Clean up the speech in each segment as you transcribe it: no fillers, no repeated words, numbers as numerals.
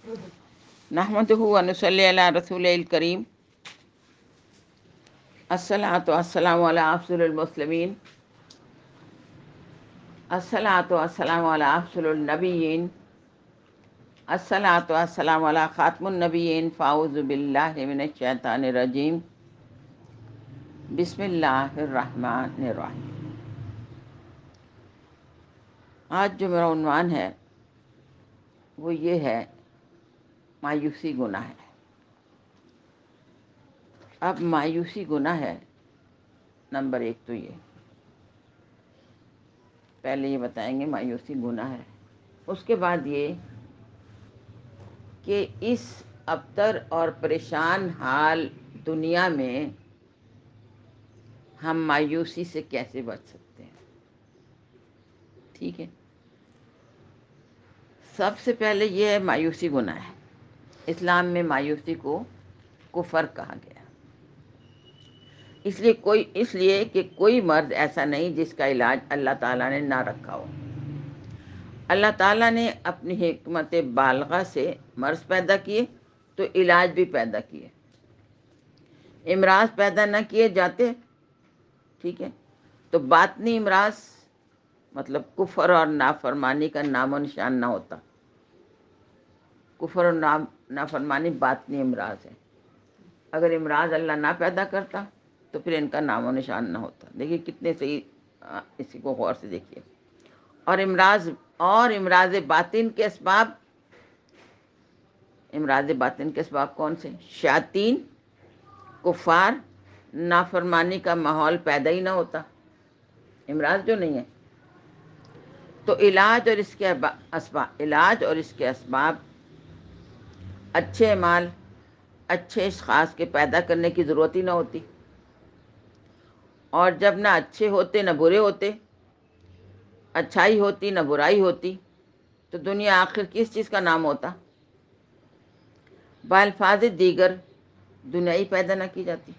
نحمدہ و نصلی علی رسول الکریم الصلاۃ والسلام علی افضل المسلمین الصلاۃ والسلام علی افضل النبیین الصلاۃ والسلام علی خاتم النبیین فاعوذ باللہ من الشیطان الرجیم بسم اللہ الرحمن الرحیم۔ آج جو میرا عنوان ہے وہ یہ ہے، مایوسی گناہ ہے۔ اب مایوسی گناہ ہے، نمبر ایک تو یہ پہلے یہ بتائیں گے مایوسی گناہ ہے۔ اس کے بعد یہ کہ اس ابتر اور پریشان حال دنیا میں ہم مایوسی سے کیسے بچ سکتے ہیں۔ ٹھیک ہے، سب سے پہلے یہ ہے مایوسی گناہ ہے۔ اسلام میں مایوسی کو کفر کہا گیا، اس لیے کہ کوئی مرض ایسا نہیں جس کا علاج اللہ تعالیٰ نے نہ رکھا ہو۔ اللہ تعالیٰ نے اپنی حکمت بالغہ سے مرض پیدا کیے تو علاج بھی پیدا کیے۔ امراض پیدا نہ کیے جاتے، ٹھیک ہے، تو باطنی امراض مطلب کفر اور نافرمانی کا نام و نشان نہ ہوتا۔ کفر اور نافرمانی باطنی امراض ہے۔ اگر امراض اللہ نہ پیدا کرتا تو پھر ان کا نام و نشان نہ ہوتا۔ دیکھیے کتنے صحیح، اسی کو غور سے دیکھیے۔ اور امراض باطن کے اسباب، امراض باطن کے اسباب کون سے؟ شیاطین، کفار، نافرمانی کا ماحول پیدا ہی نہ ہوتا، امراض جو نہیں ہے۔ تو علاج اور اس کے اسباب اچھے اعمال، اچھے اشخاص کے پیدا کرنے کی ضرورت ہی نہ ہوتی، اور جب نہ اچھے ہوتے نہ برے ہوتے، اچھائی ہوتی نہ برائی ہوتی، تو دنیا آخر کس چیز کا نام ہوتا؟ بالفاظ دیگر دنیا ہی پیدا نہ کی جاتی۔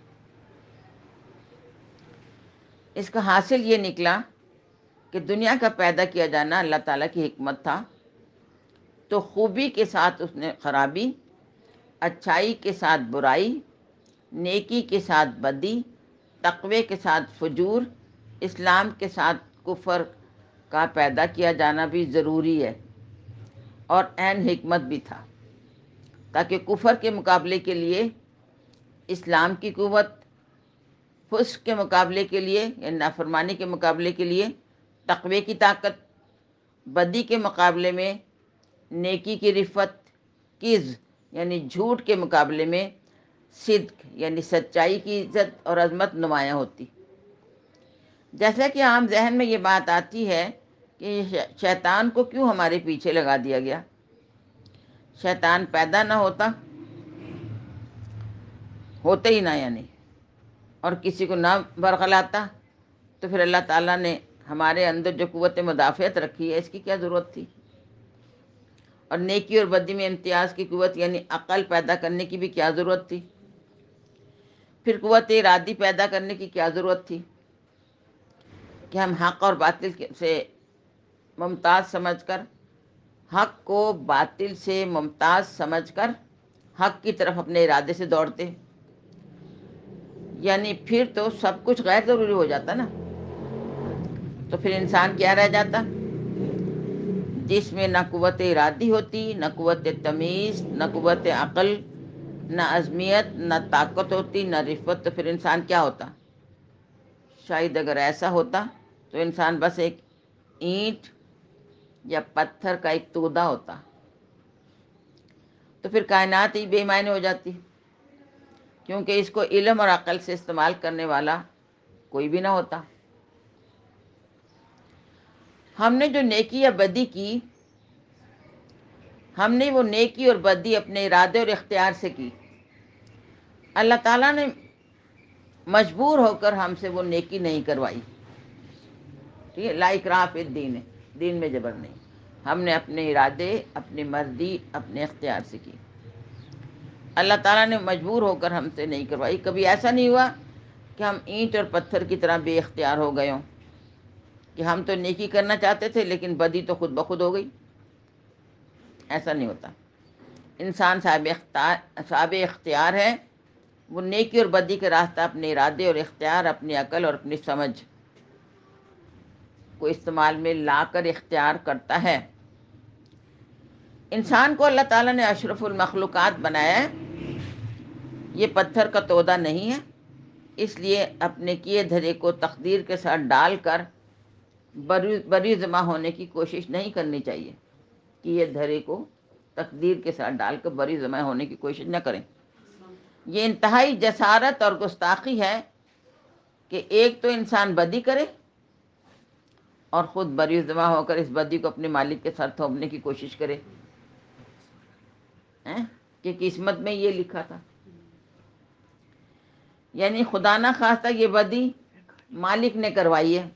اس کا حاصل یہ نکلا کہ دنیا کا پیدا کیا جانا اللہ تعالیٰ کی حکمت تھا، تو خوبی کے ساتھ اس نے خرابی، اچھائی کے ساتھ برائی، نیکی کے ساتھ بدی، تقوی کے ساتھ فجور، اسلام کے ساتھ کفر کا پیدا کیا جانا بھی ضروری ہے اور عین حکمت بھی تھا، تاکہ کفر کے مقابلے کے لیے اسلام کی قوت، فسق کے مقابلے کے لیے یعنی نافرمانی کے مقابلے کے لیے تقوی کی طاقت، بدی کے مقابلے میں نیکی کی رفت، کذب یعنی جھوٹ کے مقابلے میں صدق یعنی سچائی کی عزت اور عظمت نمایاں ہوتی۔ جیسا کہ عام ذہن میں یہ بات آتی ہے کہ شیطان کو کیوں ہمارے پیچھے لگا دیا گیا؟ شیطان پیدا نہ ہوتے ہی نہ یعنی، اور کسی کو نہ برگلاتا، تو پھر اللہ تعالیٰ نے ہمارے اندر جو قوت مدافعت رکھی ہے اس کی کیا ضرورت تھی؟ اور نیکی اور بدی میں امتیاز کی قوت یعنی عقل پیدا کرنے کی بھی کیا ضرورت تھی؟ پھر قوت ارادی پیدا کرنے کی کیا ضرورت تھی کہ ہم حق اور باطل سے ممتاز سمجھ کر، حق کو باطل سے ممتاز سمجھ کر حق کی طرف اپنے ارادے سے دوڑتے؟ یعنی پھر تو سب کچھ غیر ضروری ہو جاتا نا، تو پھر انسان کیا رہ جاتا؟ جس میں نہ قوت ارادی ہوتی، نہ قوت تمیز، نہ قوت عقل، نہ عزمیت، نہ طاقت ہوتی، نہ رفت، تو پھر انسان کیا ہوتا؟ شاید اگر ایسا ہوتا تو انسان بس ایک اینٹ یا پتھر کا ایک تودا ہوتا، تو پھر کائنات ہی بے معنی ہو جاتی، کیونکہ اس کو علم اور عقل سے استعمال کرنے والا کوئی بھی نہ ہوتا۔ ہم نے جو نیکی یا بدی کی، ہم نے وہ نیکی اور بدی اپنے ارادے اور اختیار سے کی۔ اللہ تعالیٰ نے مجبور ہو کر ہم سے وہ نیکی نہیں کروائی، ٹھیک ہے، لا اکراہ فی الدین ہے، دین میں جبر نہیں، ہم نے اپنے ارادے، اپنی مرضی، اپنے اختیار سے کی۔ اللہ تعالیٰ نے مجبور ہو کر ہم سے نہیں کروائی۔ کبھی ایسا نہیں ہوا کہ ہم اینٹ اور پتھر کی طرح بے اختیار ہو گئے ہوں کہ ہم تو نیکی کرنا چاہتے تھے لیکن بدی تو خود بخود ہو گئی، ایسا نہیں ہوتا۔ انسان صاحب اختیار ہے، وہ نیکی اور بدی کے راستہ اپنے ارادے اور اختیار، اپنی عقل اور اپنی سمجھ کو استعمال میں لا کر اختیار کرتا ہے۔ انسان کو اللہ تعالیٰ نے اشرف المخلوقات بنایا ہے، یہ پتھر کا تودا نہیں ہے، اس لیے اپنے کیے دھرے کو تقدیر کے ساتھ ڈال کر بری ذمہ ہونے کی کوشش نہیں کرنی چاہیے۔ کیے دھرے کو تقدیر کے ساتھ ڈال کر بری ذمہ ہونے کی کوشش نہ کریں۔ یہ انتہائی جسارت اور گستاخی ہے کہ ایک تو انسان بدی کرے اور خود بری ذمہ ہو کر اس بدی کو اپنے مالک کے سر تھوپنے کی کوشش کرے، کہ قسمت میں یہ لکھا تھا۔ یعنی خدا نہ خواستہ یہ بدی مالک نے کروائی ہے۔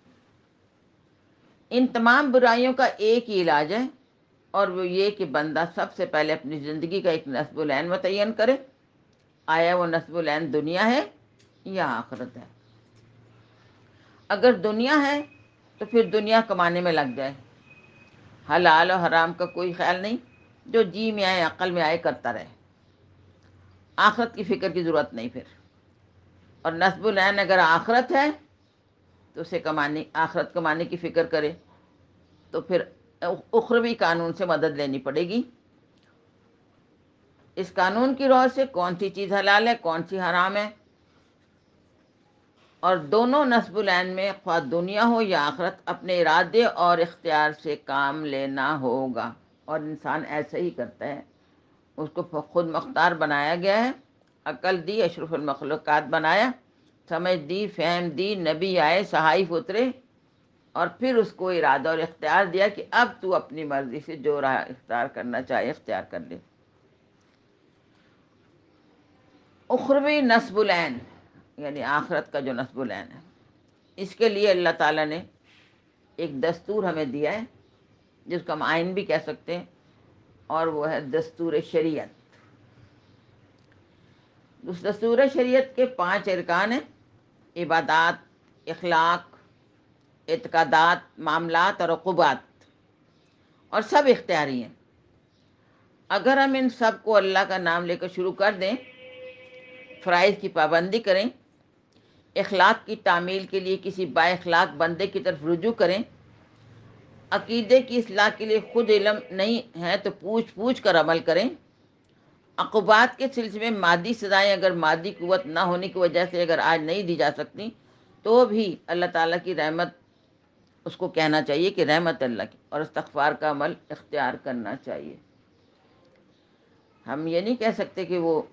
ان تمام برائیوں کا ایک ہی علاج ہے، اور وہ یہ کہ بندہ سب سے پہلے اپنی زندگی کا ایک نصب العین متعین کرے۔ آیا وہ نصب العین دنیا ہے یا آخرت ہے؟ اگر دنیا ہے تو پھر دنیا کمانے میں لگ جائے، حلال و حرام کا کوئی خیال نہیں، جو جی میں آئے عقل میں آئے کرتا رہے، آخرت کی فکر کی ضرورت نہیں پھر۔ اور نصب العین اگر آخرت ہے تو اسے آخرت کمانے کی فکر کرے، تو پھر اخروی قانون سے مدد لینی پڑے گی۔ اس قانون کی روح سے کون سی چیز حلال ہے، کون سی حرام ہے، اور دونوں نصب العین میں خواہ دنیا ہو یا آخرت اپنے ارادے اور اختیار سے کام لینا ہوگا، اور انسان ایسا ہی کرتا ہے۔ اس کو خود مختار بنایا گیا ہے، عقل دی، اشرف المخلوقات بنایا، سمجھ دی، فہم دی، نبی آئے، صحائف اترے، اور پھر اس کو ارادہ اور اختیار دیا کہ اب تو اپنی مرضی سے جو راہ اختیار کرنا چاہے اختیار کر لے۔ اخروی نصب العین یعنی آخرت کا جو نصب العین ہے، اس کے لیے اللہ تعالیٰ نے ایک دستور ہمیں دیا ہے، جس کو ہم آئین بھی کہہ سکتے ہیں، اور وہ ہے دستور شریعت۔ اس دستور شریعت کے 5 ارکان ہیں: عبادات، اخلاق، اعتقادات، معاملات اور عقوبات، اور سب اختیاری ہیں۔ اگر ہم ان سب کو اللہ کا نام لے کر شروع کر دیں، فرائض کی پابندی کریں، اخلاق کی تعمیل کے لیے کسی با اخلاق بندے کی طرف رجوع کریں، عقیدے کی اصلاح کے لیے خود علم نہیں ہے تو پوچھ پوچھ کر عمل کریں، عقوبات کے سلسلے میں مادی سزائیں اگر مادی قوت نہ ہونے کی وجہ سے اگر آج نہیں دی جا سکتی، تو بھی اللہ تعالیٰ کی رحمت اس کو کہنا چاہیے کہ رحمت اللہ کی، اور استغفار کا عمل اختیار کرنا چاہیے۔ ہم یہ نہیں کہہ سکتے کہ وہ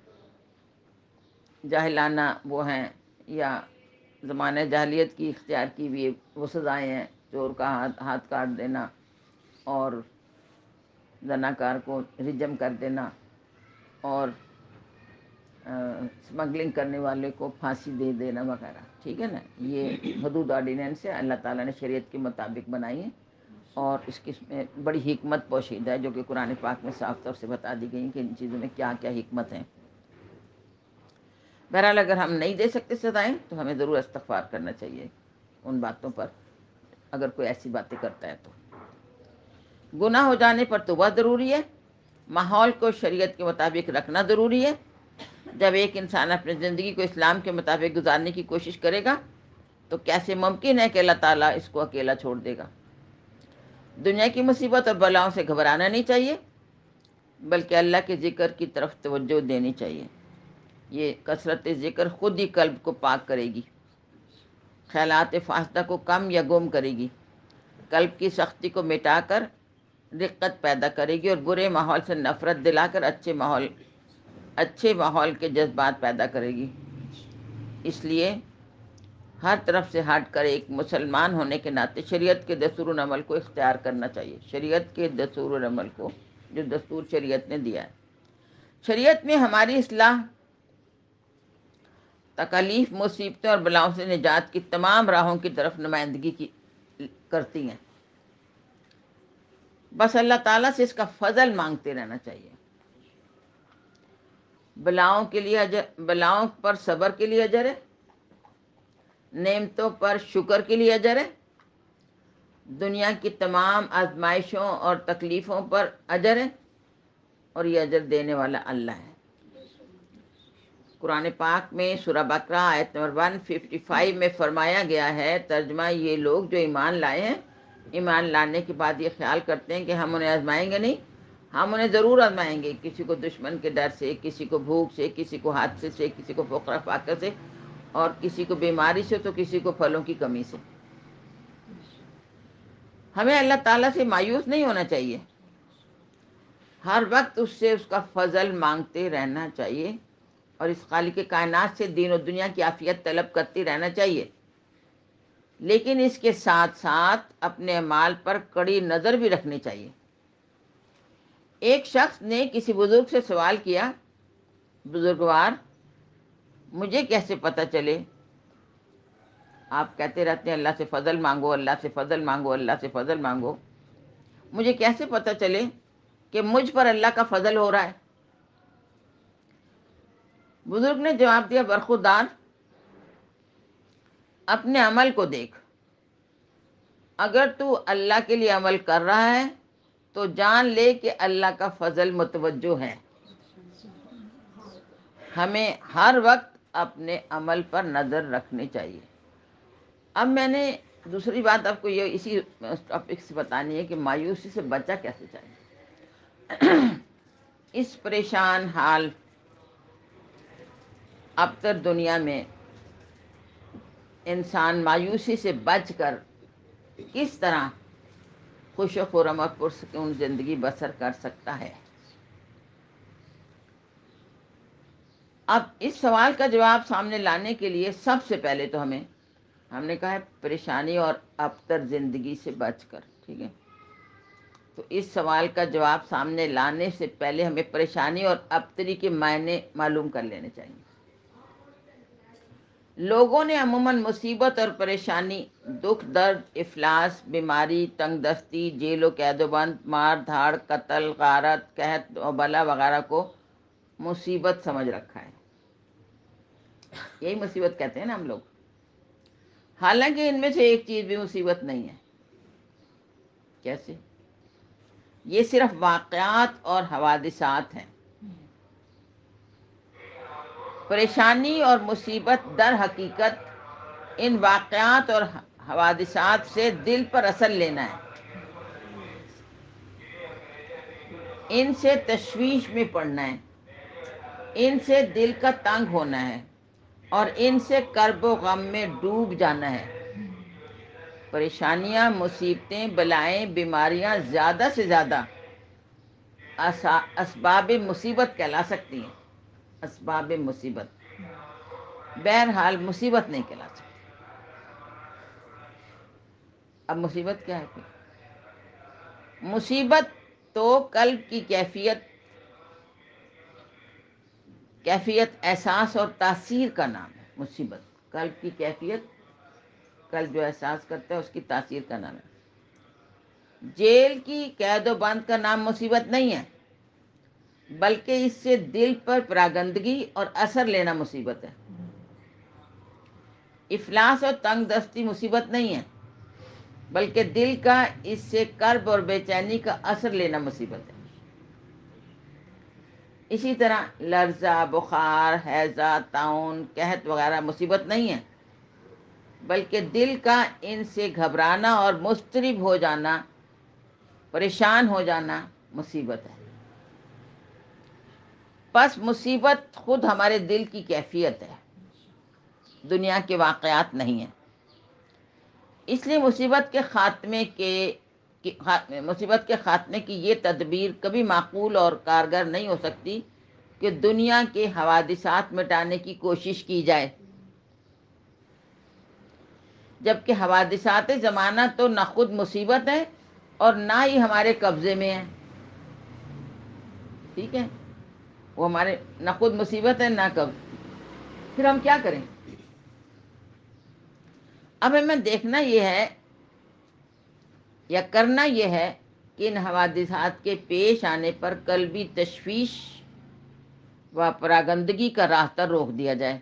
جاہلانہ وہ ہیں، یا زمانہ جاہلیت کی اختیار کی بھی وہ سزائیں ہیں، چور کا ہاتھ کاٹ دینا، اور زناکار کو رجم کر دینا، اور اسمگلنگ کرنے والے کو پھانسی دے دینا وغیرہ، ٹھیک ہے نا۔ یہ حدود آرڈیننس ہے، اللہ تعالیٰ نے شریعت کے مطابق بنائی ہے، اور اس کی میں بڑی حکمت پوشیدہ ہے، جو کہ قرآن پاک میں صاف طور سے بتا دی گئی کہ ان چیزوں میں کیا کیا حکمت ہیں۔ بہرحال اگر ہم نہیں دے سکتے سزائیں تو ہمیں ضرور استغفار کرنا چاہیے ان باتوں پر، اگر کوئی ایسی باتیں کرتا ہے تو۔ گناہ ہو جانے پر توبہ ضروری ہے، ماحول کو شریعت کے مطابق رکھنا ضروری ہے۔ جب ایک انسان اپنی زندگی کو اسلام کے مطابق گزارنے کی کوشش کرے گا تو کیسے ممکن ہے کہ اللہ تعالیٰ اس کو اکیلا چھوڑ دے گا۔ دنیا کی مصیبت اور بلاؤں سے گھبرانا نہیں چاہیے، بلکہ اللہ کے ذکر کی طرف توجہ دینی چاہیے۔ یہ کثرت ذکر خود ہی قلب کو پاک کرے گی، خیالات فاسدہ کو کم یا گم کرے گی، قلب کی سختی کو مٹا کر رقت پیدا کرے گی، اور برے ماحول سے نفرت دلا کر اچھے ماحول کے جذبات پیدا کرے گی۔ اس لیے ہر طرف سے ہٹ کر ایک مسلمان ہونے کے ناطے شریعت کے دستور العمل کو اختیار کرنا چاہیے، شریعت کے دستور العمل کو، جو دستور شریعت نے دیا ہے۔ شریعت میں ہماری اصلاح، تکالیف، مصیبتوں اور بلاؤں سے نجات کی تمام راہوں کی طرف نمائندگی کرتی ہیں۔ بس اللہ تعالیٰ سے اس کا فضل مانگتے رہنا چاہیے۔ بلاؤں پر صبر کے لیے اجر ہے، نعمتوں پر شکر کے لیے اجر ہے، دنیا کی تمام آزمائشوں اور تکلیفوں پر اجر ہے، اور یہ اجر دینے والا اللہ ہے۔ قرآن پاک میں سورہ بقرہ آیت نمبر 155 میں فرمایا گیا ہے، ترجمہ یہ لوگ جو ایمان لائے ہیں، ایمان لانے کے بعد یہ خیال کرتے ہیں کہ ہم انہیں آزمائیں گے نہیں، ہم انہیں ضرور آزمائیں گے، کسی کو دشمن کے ڈر سے، کسی کو بھوک سے، کسی کو حادثے سے، کسی کو فقر فاقہ سے، اور کسی کو بیماری سے، تو کسی کو پھلوں کی کمی سے۔ ہمیں اللہ تعالیٰ سے مایوس نہیں ہونا چاہیے، ہر وقت اس سے اس کا فضل مانگتے رہنا چاہیے، اور اس خالق کائنات سے دین و دنیا کی عافیت طلب کرتی رہنا چاہیے، لیکن اس کے ساتھ ساتھ اپنے اعمال پر کڑی نظر بھی رکھنی چاہیے۔ ایک شخص نے کسی بزرگ سے سوال کیا، بزرگوار مجھے کیسے پتہ چلے، آپ کہتے رہتے ہیں اللہ سے فضل مانگو، اللہ سے فضل مانگو، اللہ سے فضل مانگو، مجھے کیسے پتہ چلے کہ مجھ پر اللہ کا فضل ہو رہا ہے؟ بزرگ نے جواب دیا، برخودار اپنے عمل کو دیکھ، اگر تو اللہ کے لیے عمل کر رہا ہے تو جان لے کہ اللہ کا فضل متوجہ ہے۔ ہمیں ہر وقت اپنے عمل پر نظر رکھنی چاہیے۔ اب میں نے دوسری بات آپ کو یہ اسی ٹاپک سے بتانی ہے کہ مایوسی سے بچا کیسے جائے۔ اس پریشان حال ابتر دنیا میں انسان مایوسی سے بچ کر کس طرح خوش و خرم اور پرسکون زندگی بسر کر سکتا ہے؟ اب اس سوال کا جواب سامنے لانے کے لیے سب سے پہلے تو ہم نے کہا ہے پریشانی اور ابتر زندگی سے بچ کر، ٹھیک ہے؟ تو اس سوال کا جواب سامنے لانے سے پہلے ہمیں پریشانی اور ابتری کے معنی معلوم کر لینے چاہیے۔ لوگوں نے عموماً مصیبت اور پریشانی، دکھ درد، افلاس، بیماری، تنگ دستی، جیل و قید و بند، مار دھاڑ، قتل، غارت، قحط و بلا وغیرہ کو مصیبت سمجھ رکھا ہے۔ یہی مصیبت کہتے ہیں نا ہم لوگ، حالانکہ ان میں سے ایک چیز بھی مصیبت نہیں ہے۔ کیسے؟ یہ صرف واقعات اور حوادثات ہیں۔ پریشانی اور مصیبت در حقیقت ان واقعات اور حوادثات سے دل پر اثر لینا ہے، ان سے تشویش میں پڑنا ہے، ان سے دل کا تنگ ہونا ہے، اور ان سے کرب و غم میں ڈوب جانا ہے۔ پریشانیاں، مصیبتیں، بلائیں، بیماریاں زیادہ سے زیادہ اسباب مصیبت کہلا سکتی ہیں، اسباب مصیبت، بہرحال مصیبت نہیں کہلا سکتی۔ اب مصیبت کیا ہے پھر؟ مصیبت تو قلب کی کیفیت احساس اور تاثیر کا نام ہے۔ مصیبت قلب کی کیفیت، قلب جو احساس کرتا ہے اس کی تاثیر کا نام ہے۔ جیل کی قید و بند کا نام مصیبت نہیں ہے، بلکہ اس سے دل پر پراگندگی اور اثر لینا مصیبت ہے۔ افلاس اور تنگ دستی مصیبت نہیں ہے، بلکہ دل کا اس سے کرب اور بے چینی کا اثر لینا مصیبت ہے۔ اسی طرح لرزہ، بخار، ہیضہ، طاعون، قحط وغیرہ مصیبت نہیں ہے، بلکہ دل کا ان سے گھبرانا اور مضطرب ہو جانا، پریشان ہو جانا مصیبت ہے۔ پس مصیبت خود ہمارے دل کی کیفیت ہے، دنیا کے واقعات نہیں ہیں۔ اس لیے مصیبت کے خاتمے کی یہ تدبیر کبھی معقول اور کارگر نہیں ہو سکتی کہ دنیا کے حوادثات مٹانے کی کوشش کی جائے، جبکہ حوادثات زمانہ تو نہ خود مصیبت ہے اور نہ ہی ہمارے قبضے میں ہے، ٹھیک ہے؟ وہ ہمارے نہ خود مصیبت ہے نہ قبض، پھر ہم کیا کریں؟ اب ہمیں دیکھنا یہ ہے یا کرنا یہ ہے کہ ان حوادثات کے پیش آنے پر قلبی تشویش و پراگندگی کا راستہ روک دیا جائے،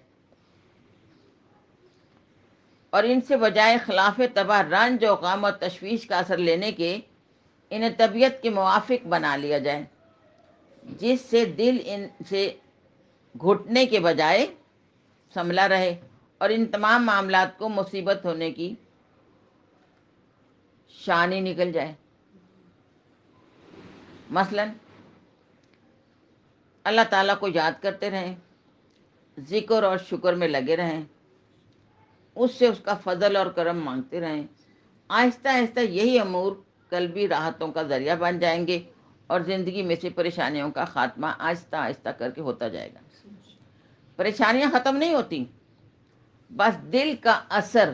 اور ان سے بجائے خلاف طبع رنج و غم اور تشویش کا اثر لینے کے انہیں طبیعت کے موافق بنا لیا جائے۔ جس سے دل ان سے گھٹنے کے بجائے سنبھلا رہے اور ان تمام معاملات کو مصیبت ہونے کی شان ہی نکل جائے۔ مثلاً اللہ تعالیٰ کو یاد کرتے رہیں، ذکر اور شکر میں لگے رہیں، اس سے اس کا فضل اور کرم مانگتے رہیں۔ آہستہ آہستہ یہی امور قلبی راحتوں کا ذریعہ بن جائیں گے اور زندگی میں سے پریشانیوں کا خاتمہ آہستہ آہستہ کر کے ہوتا جائے گا۔ پریشانیاں ختم نہیں ہوتی، بس دل کا اثر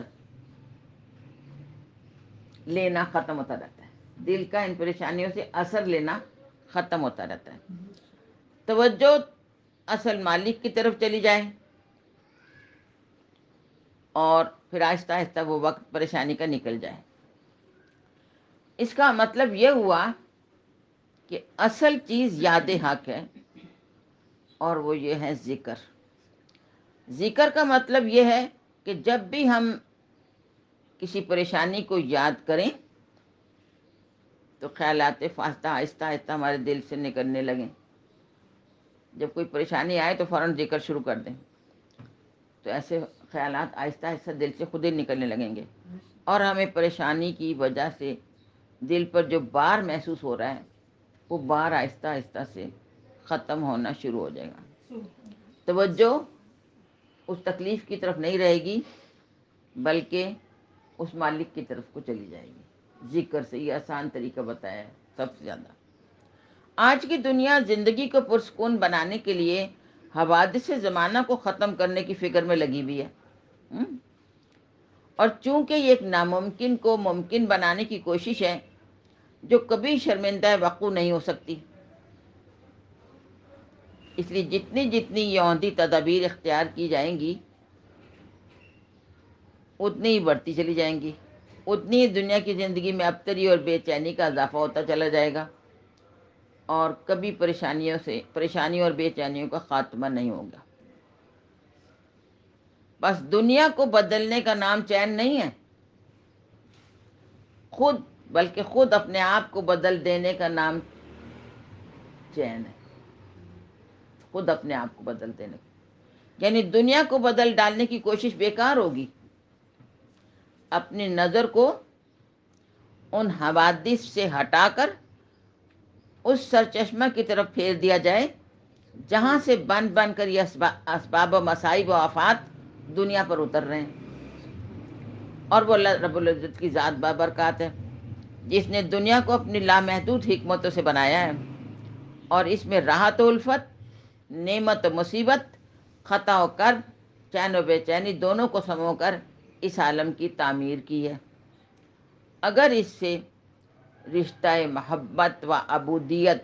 لینا ختم ہوتا رہتا ہے۔ دل کا ان پریشانیوں سے اثر لینا ختم ہوتا رہتا ہے۔ توجہ اصل مالک کی طرف چلی جائے اور پھر آہستہ آہستہ وہ وقت پریشانی کا نکل جائے۔ اس کا مطلب یہ ہوا کہ اصل چیز یاد حق ہے، اور وہ یہ ہے ذکر۔ ذکر کا مطلب یہ ہے کہ جب بھی ہم کسی پریشانی کو یاد کریں تو خیالات فاسدہ آہستہ آہستہ ہمارے دل سے نکلنے لگیں۔ جب کوئی پریشانی آئے تو فوراً ذکر شروع کر دیں، تو ایسے خیالات آہستہ آہستہ دل سے خود ہی نکلنے لگیں گے، اور ہمیں پریشانی کی وجہ سے دل پر جو بار محسوس ہو رہا ہے وہ بار آہستہ آہستہ سے ختم ہونا شروع ہو جائے گا۔ توجہ اس تکلیف کی طرف نہیں رہے گی، بلکہ اس مالک کی طرف کو چلی جائے گی۔ ذکر سے یہ آسان طریقہ بتایا ہے سب سے زیادہ۔ آج کی دنیا زندگی کو پرسکون بنانے کے لیے حوادث زمانہ کو ختم کرنے کی فکر میں لگی ہوئی ہے، اور چونکہ یہ ایک ناممکن کو ممکن بنانے کی کوشش ہے جو کبھی شرمندہ وقوع نہیں ہو سکتی، اس لیے جتنی جتنی یہ اوندھی تدابیر اختیار کی جائیں گی اتنی ہی بڑھتی چلی جائیں گی، اتنی ہی دنیا کی زندگی میں ابتری اور بے چینی کا اضافہ ہوتا چلا جائے گا، اور کبھی پریشانیوں اور بے چینیوں کا خاتمہ نہیں ہوگا۔ بس دنیا کو بدلنے کا نام چین نہیں ہے، بلکہ خود اپنے آپ کو بدل دینے کا نام چین ہے۔ خود اپنے آپ کو بدل دینے کا، یعنی دنیا کو بدل ڈالنے کی کوشش بیکار ہوگی۔ اپنی نظر کو ان حوادث سے ہٹا کر اس سرچشمہ کی طرف پھیر دیا جائے جہاں سے بن بن کر یہ اسباب و مصائب و آفات دنیا پر اتر رہے ہیں، اور وہ اللہ رب العزت کی ذات بابرکات ہے جس نے دنیا کو اپنی لامحدود حکمتوں سے بنایا ہے، اور اس میں راحت و الفت، نعمت و مصیبت، خطا و کرب، چین و بے چینی دونوں کو سمو کر اس عالم کی تعمیر کی ہے۔ اگر اس سے رشتہ محبت و عبودیت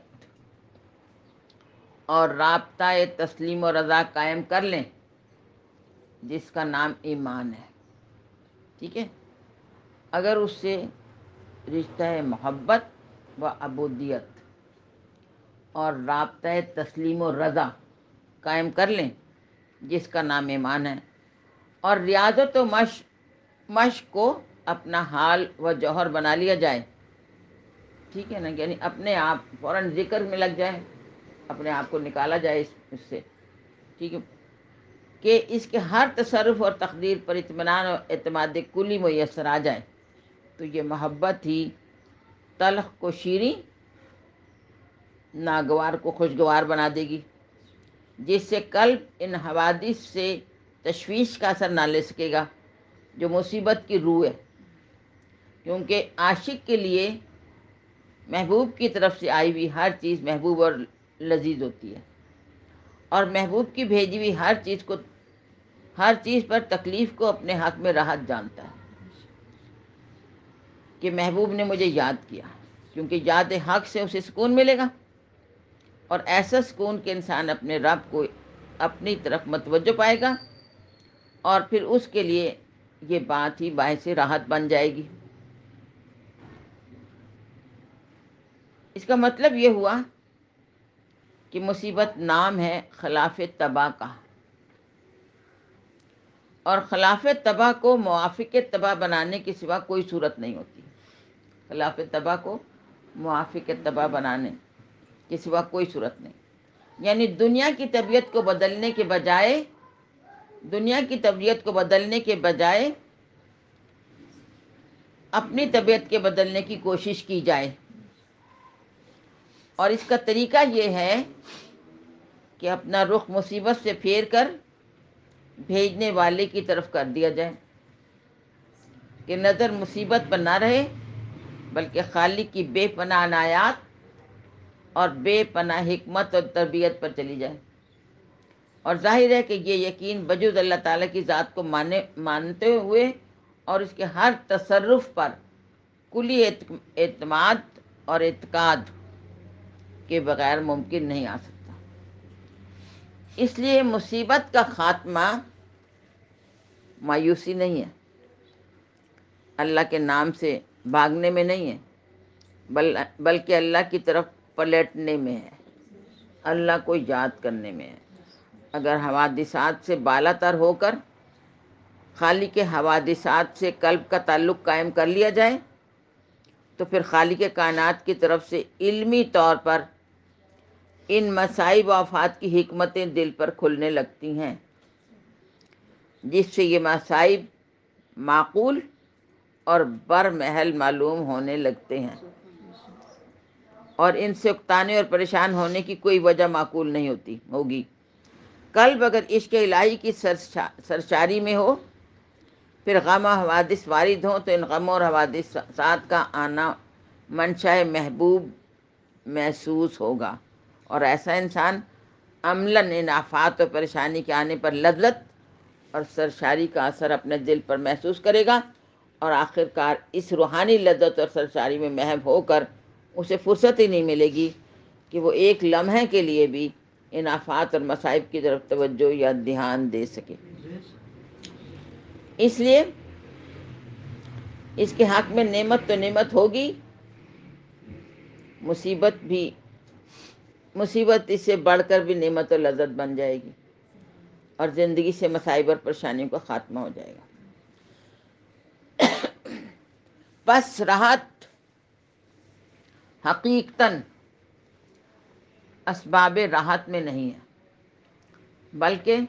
اور رابطہ تسلیم و رضا قائم کر لیں جس کا نام ایمان ہے، ٹھیک ہے، اگر اس سے رشتہ محبت و عبودیت اور رابطہ تسلیم و رضا قائم کر لیں جس کا نام ایمان ہے، اور ریاضت و مشق کو اپنا حال و جوہر بنا لیا جائے، ٹھیک ہے نا، یعنی اپنے آپ فوراً ذکر میں لگ جائے، اپنے آپ کو نکالا جائے اس سے، ٹھیک ہے، کہ اس کے ہر تصرف اور تقدیر پر اطمینان اور اعتماد کلی میسر آ جائے، تو یہ محبت ہی تلخ کو شیریں، ناگوار کو خوشگوار بنا دے گی، جس سے قلب ان حوادث سے تشویش کا اثر نہ لے سکے گا جو مصیبت کی روح ہے، کیونکہ عاشق کے لیے محبوب کی طرف سے آئی ہوئی ہر چیز محبوب اور لذیذ ہوتی ہے، اور محبوب کی بھیجی ہوئی ہر چیز پر تکلیف کو اپنے حق میں راحت جانتا ہے کہ محبوب نے مجھے یاد کیا، کیونکہ یاد حق سے اسے سکون ملے گا، اور ایسا سکون کہ انسان اپنے رب کو اپنی طرف متوجہ پائے گا، اور پھر اس کے لیے یہ بات ہی باعث راحت بن جائے گی۔ اس کا مطلب یہ ہوا کہ مصیبت نام ہے خلاف طبع کا، اور خلاف طبع کو موافق طبع بنانے کے سوا کوئی صورت نہیں ہوتی۔ خلاف طبع کو موافق طبع بنانے کے سوا کوئی صورت نہیں. یعنی دنیا کی طبیعت کو بدلنے کے بجائے اپنی طبیعت کے بدلنے کی کوشش کی جائے. اور اس کا طریقہ یہ ہے کہ اپنا رخ مصیبت سے پھیر کر بھیجنے والے کی طرف کر دیا جائے، کہ نظر مصیبت پر نہ رہے بلکہ خالق کی بے پناہ عنایات اور بے پناہ حکمت اور تربیت پر چلی جائے. اور ظاہر ہے کہ یہ یقین بجز اللہ تعالیٰ کی ذات کو مانتے ہوئے اور اس کے ہر تصرف پر کلی اعتماد اور اعتقاد کے بغیر ممکن نہیں آ سکتا. اس لیے مصیبت کا خاتمہ مایوسی نہیں ہے، اللہ کے نام سے بھاگنے میں نہیں ہے، بلکہ اللہ کی طرف پلٹنے میں ہے، اللہ کو یاد کرنے میں ہے. اگر حوادثات سے بالا تر ہو کر خالق حوادثات سے قلب کا تعلق قائم کر لیا جائے تو پھر خالق کائنات کی طرف سے علمی طور پر ان مصائب و آفات کی حکمتیں دل پر کھلنے لگتی ہیں، جس سے یہ مصائب معقول اور برمحل معلوم ہونے لگتے ہیں، اور ان سے اکتانے اور پریشان ہونے کی کوئی وجہ معقول نہیں ہوگی. قلب اگر عشق الہی کی سرشاری میں ہو، پھر غم و حوادث وارد ہوں تو ان غموں اور حوادثات کا آنا منشاء محبوب محسوس ہوگا، اور ایسا انسان عملاً ان آفات اور پریشانی کے آنے پر لذت اور سرشاری کا اثر اپنے دل پر محسوس کرے گا، اور آخر کار اس روحانی لذت اور سرشاری میں محو ہو کر اسے فرصت ہی نہیں ملے گی کہ وہ ایک لمحے کے لیے بھی ان آفات اور مصائب کی طرف توجہ یا دھیان دے سکے. اس لیے اس کے حق میں نعمت تو نعمت ہوگی، مصیبت اس سے بڑھ کر بھی نعمت و لذت بن جائے گی، اور زندگی سے مصائب اور پریشانیوں کا خاتمہ ہو جائے گا. پس راحت حقیقتاً اسباب راحت میں نہیں ہے، بلکہ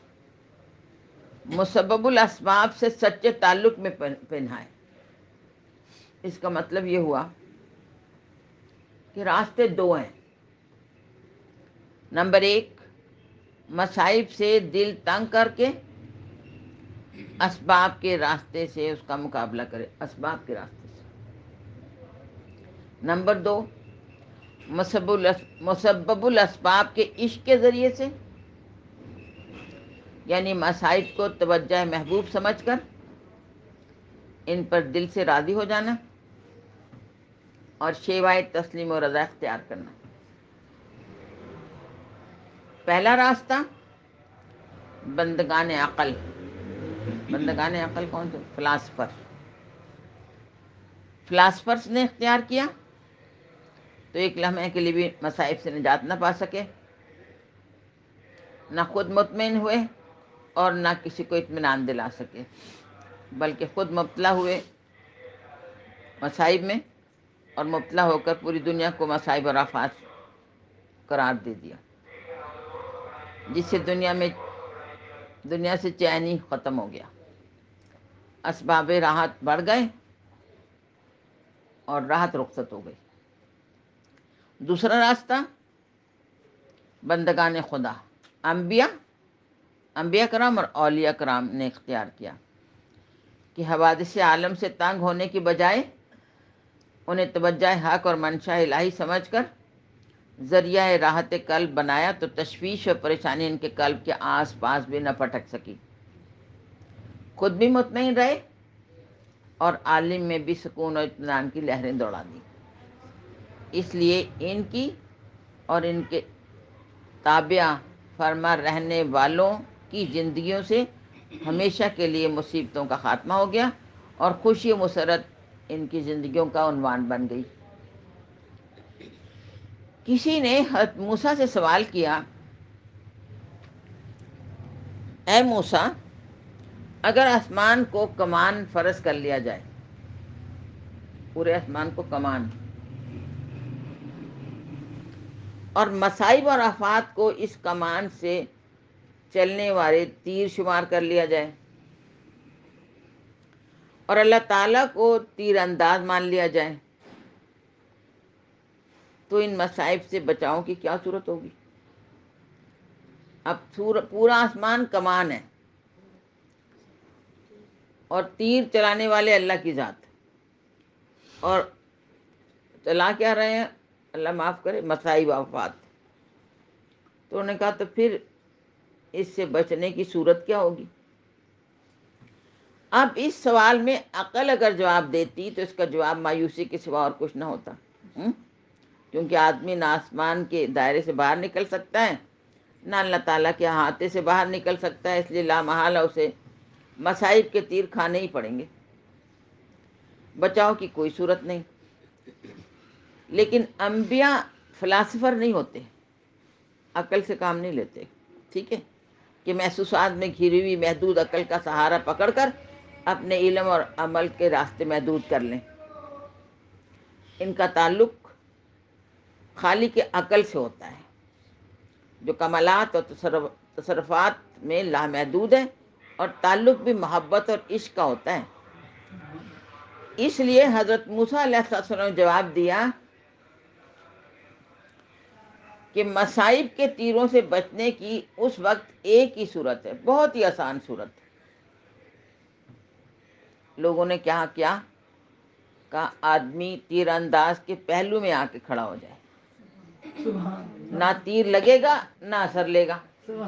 مسبب الاسباب سے سچے تعلق میں پنہا ہے. اس کا مطلب یہ ہوا کہ راستے دو ہیں. نمبر 1، مصائب سے دل تنگ کر کے اسباب کے راستے سے اس کا مقابلہ کرے، اسباب کے راستے سے. نمبر 2، مسبب الاسباب کے عشق کے ذریعے سے، یعنی مصائب کو توجہ محبوب سمجھ کر ان پر دل سے راضی ہو جانا اور شیوائے تسلیم و رضا اختیار کرنا. پہلا راستہ بندگان عقل کون تھے؟ فلاسفرز نے اختیار کیا تو ایک لمحے کے لیے بھی مصائب سے نجات نہ پا سکے، نہ خود مطمئن ہوئے اور نہ کسی کو اطمینان دلا سکے، بلکہ خود مبتلا ہوئے مصائب میں، اور مبتلا ہو کر پوری دنیا کو مصائب اور آفات قرار دے دیا، جس سے دنیا سے چین ہی ختم ہو گیا. اسباب راحت بڑھ گئے اور راحت رخصت ہو گئی. دوسرا راستہ بندگان خدا، انبیاء کرام اور اولیاء کرام نے اختیار کیا کہ حوادث عالم سے تنگ ہونے کی بجائے انہیں توجہ حق اور منشاء الہی سمجھ کر ذریعہ راحت قلب بنایا تو تشویش اور پریشانی ان کے قلب کے آس پاس بھی نہ پھٹک سکی، خود بھی مطمئن رہے اور عالم میں بھی سکون اور اطمینان کی لہریں دوڑا دیں. اس لیے ان کی اور ان کے تابع فرما رہنے والوں کی زندگیوں سے ہمیشہ کے لیے مصیبتوں کا خاتمہ ہو گیا، اور خوشی و مسرت ان کی زندگیوں کا عنوان بن گئی. کسی نے حضرت موسیٰ سے سوال کیا، اے موسیٰ، اگر آسمان کو کمان فرض کر لیا جائے، پورے آسمان کو کمان، اور مصائب اور آفات کو اس کمان سے چلنے والے تیر شمار کر لیا جائے اور اللہ تعالیٰ کو تیر انداز مان لیا جائے، تو ان مصائب سے بچاؤ کی کیا صورت ہوگی؟ اب پورا آسمان کمان ہے اور تیر چلانے والے اللہ کی ذات، اور چلا کیا رہے ہیں؟ اللہ معاف کرے، مصائب آفات۔ تو انہوں نے کہا تو پھر اس سے بچنے کی صورت کیا ہوگی؟ اب اس سوال میں عقل اگر جواب دیتی تو اس کا جواب مایوسی کے سوا اور کچھ نہ ہوتا، کیونکہ آدمی نہ آسمان کے دائرے سے باہر نکل سکتا ہے، نہ اللہ تعالیٰ کے احاطے سے باہر نکل سکتا ہے، اس لیے لامحالہ اسے مصائب کے تیر کھانے ہی پڑیں گے، بچاؤ کی کوئی صورت نہیں۔ لیکن انبیاء فلاسفر نہیں ہوتے، عقل سے کام نہیں لیتے، ٹھیک ہے، کہ محسوسات میں گھری ہوئی محدود عقل کا سہارا پکڑ کر اپنے علم اور عمل کے راستے محدود کر لیں۔ ان کا تعلق خالق کے عقل سے ہوتا ہے، جو کمالات اور تصرفات میں لامحدود ہے، اور تعلق بھی محبت اور عشق کا ہوتا ہے۔ اس لیے حضرت موسیٰ علیہ السلام نے جواب دیا کہ مصائب کے تیروں سے بچنے کی اس وقت ایک ہی صورت ہے، بہت ہی آسان صورت۔ لوگوں نے کیا کیا؟ کہا آدمی تیر انداز کے پہلو میں آ کے کھڑا ہو جائے، نہ تیر لگے گا نہ اثر لے گا،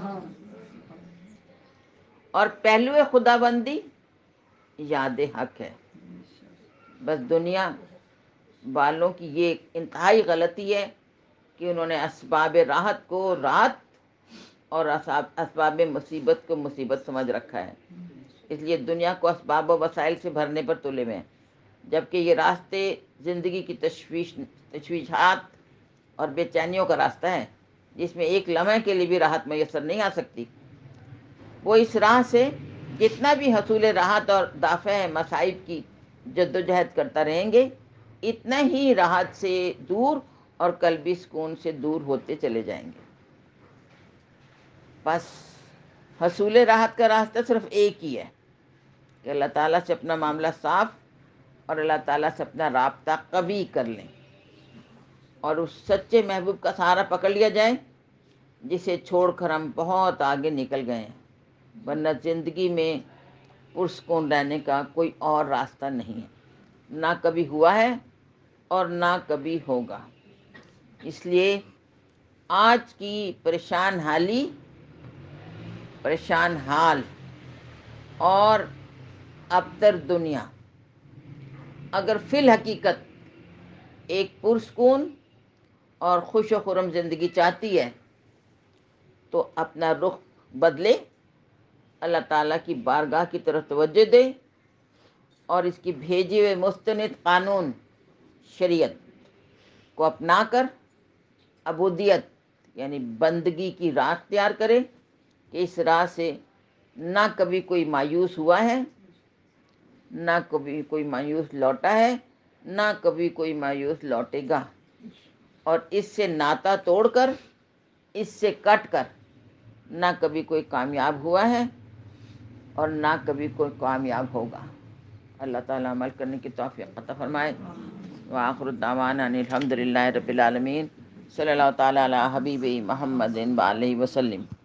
اور پہلو خدا بندی یاد حق ہے۔ بس دنیا والوں کی یہ انتہائی غلطی ہے کہ انہوں نے اسباب راحت کو راحت اور اسباب مصیبت کو مصیبت سمجھ رکھا ہے، اس لیے دنیا کو اسباب و وسائل سے بھرنے پر تلے ہوئے ہیں، جبکہ یہ راستے زندگی کی تشویشات اور بے چینیوں کا راستہ ہے، جس میں ایک لمحے کے لیے بھی راحت میسر نہیں آ سکتی۔ وہ اس راہ سے جتنا بھی حصول راحت اور دافع مصائب کی جدوجہد کرتا رہیں گے، اتنا ہی راحت سے دور اور قلبی سکون سے دور ہوتے چلے جائیں گے۔ بس حصول راحت کا راستہ صرف ایک ہی ہے کہ اللہ تعالیٰ سے اپنا معاملہ صاف اور اللہ تعالیٰ سے اپنا رابطہ قوی کر لیں، اور اس سچے محبوب کا سہارا پکڑ لیا جائے جسے چھوڑ کر ہم بہت آگے نکل گئے ہیں، ورنہ زندگی میں پرسکون رہنے کا کوئی اور راستہ نہیں ہے، نہ کبھی ہوا ہے اور نہ کبھی ہوگا۔ اس لیے آج کی پریشان حال اور ابتر دنیا اگر فی الحقیقت ایک پرسکون اور خوش و خرم زندگی چاہتی ہے تو اپنا رخ بدلے، اللہ تعالیٰ کی بارگاہ کی طرف توجہ دے، اور اس کی بھیجے ہوئے مستند قانون شریعت کو اپنا کر عبودیت یعنی بندگی کی راہ اختیار کرے، کہ اس راہ سے نہ کبھی کوئی مایوس ہوا ہے، نہ کبھی کوئی مایوس لوٹا ہے، نہ کبھی کوئی مایوس لوٹے گا، اور اس سے ناطہ توڑ کر، اس سے کٹ کر نہ کبھی کوئی کامیاب ہوا ہے اور نہ کبھی کوئی کامیاب ہوگا۔ اللہ تعالیٰ عمل کرنے کی توفیق عطا فرمائے۔ وآخر الدعوانا ان الحمد للہ رب العالمین، صلی اللہ تعالیٰ علی حبیب محمد وآلہ وسلم۔